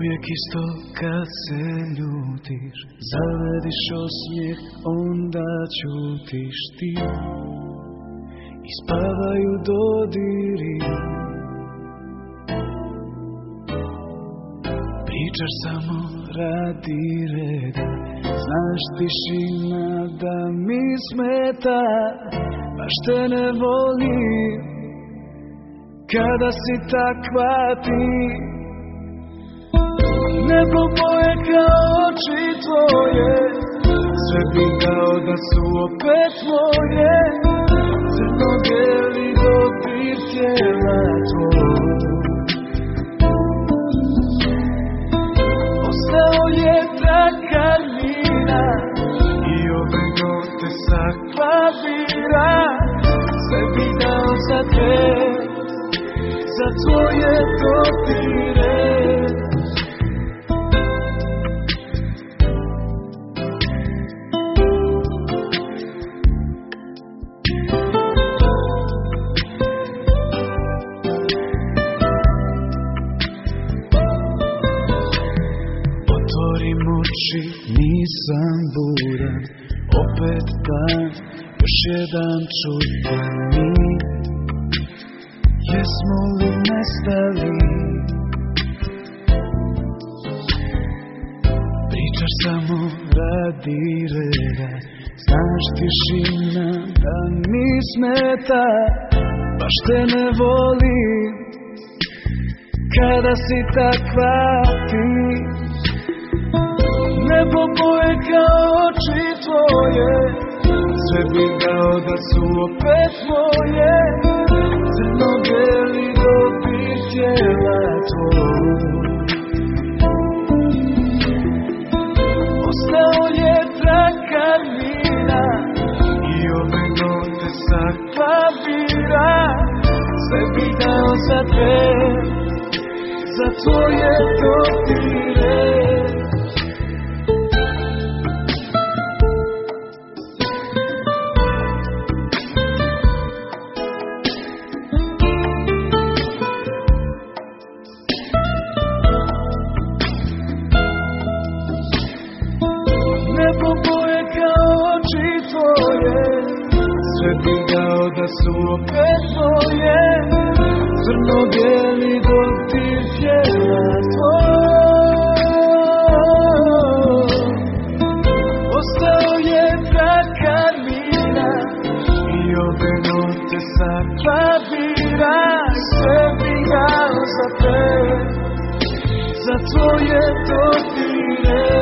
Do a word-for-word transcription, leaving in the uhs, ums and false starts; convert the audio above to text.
Uvijek isto kad se ljutiš, zavediš osmijeh, onda ćutiš ti. Ispavaju dodiri, pričaš samo radi reda. Znaš tišina da mi smeta, baš te ne volim kada si takva ti. Nebo boje kao oči tvoje, sve bi dao da su opet moje. Crno-bijeli dodir tijela tvoj. Ostao je takav vina i ove note sakva bira. Sve bi dao za te, za tvoje dodire. Nisam buran, opet dan, još jedan čudan mi. Jesmo li nestali? Pričaš samo radi reda. Znaš tišina da mi smeta, baš te ne volim kada si takva ti. Nebo boje kao oči tvoje, sve bi dao da su opet moje. Crno-bijeli dodir tijela tvoj. Ostao je takav vina i ove note sakva bira. Sve bi dao za te, za tvoje dodire. Sve bi dao da su opet moje. Crno-bijeli dodir tijela tvoj. Ostao je takav vina i ove note sakva bira. Sve bi dao za te, za tvoje dodire.